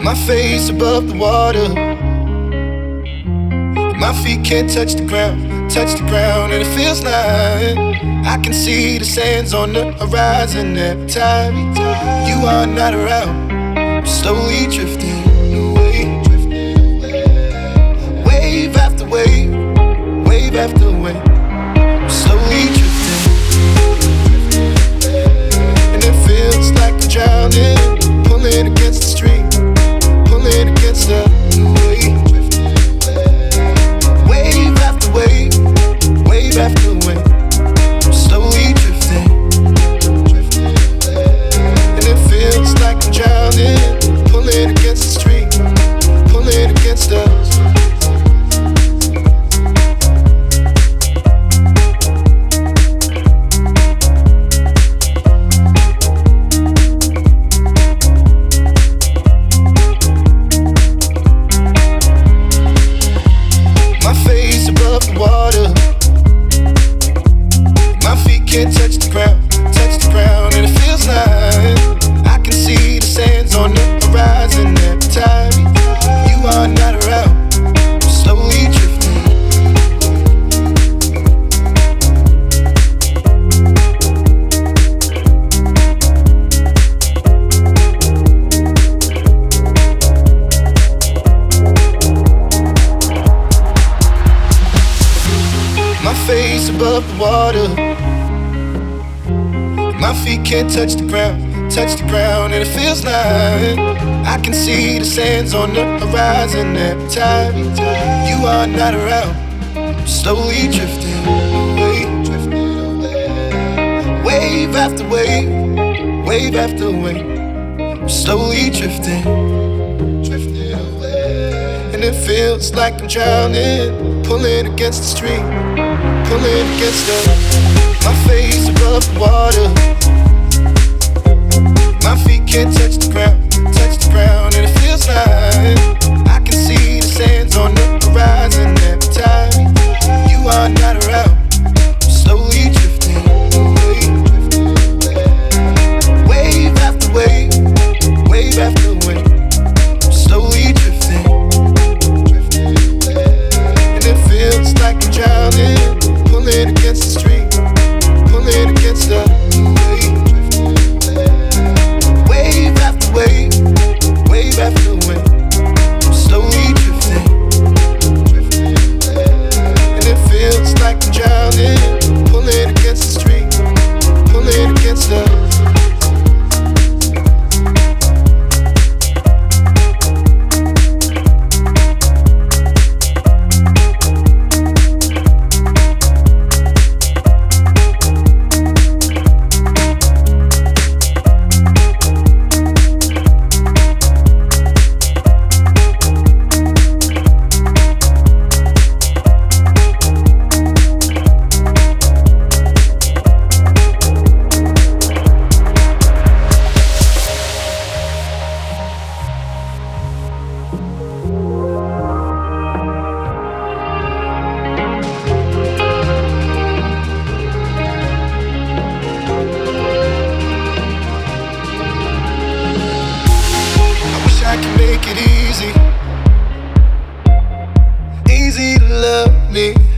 My face above the water. My feet can't touch the ground, and it feels like I can see the sands on the horizon every time you are not around. I'm slowly drifting away, wave after wave, wave after wave. I'm slowly drifting, and it feels like I'm drowning, pulling against the stream, pulling against the wave. Wave after wave, wave after wave, I'm slowly drifting, and it feels like I'm drowning, pulling against the stream, pulling against us. Can't touch the ground, and it feels like I can see the sands on the horizon every time you are not around. I'm slowly drifting, my face above the water. My feet can't touch the ground, and it feels like I can see the sands on the horizon every time you are not around. I'm slowly drifting away, wave after wave, wave after wave. I'm slowly drifting, and it feels like I'm drowning, pulling against the stream, pulling against my face above the water. My feet can't touch the ground, and it feels like I can see the sands on the horizon every time you are not around. I'm slowly drifting away, wave after wave, wave after wave. I'm slowly drifting, and it feels like I'm drowning, pulling against the stream, pulling against the wave. Wave after wave, wave after wave. I'm slowly drifting, and it feels like I'm drowning, pulling against the stream, pulling against the. Easy to love me.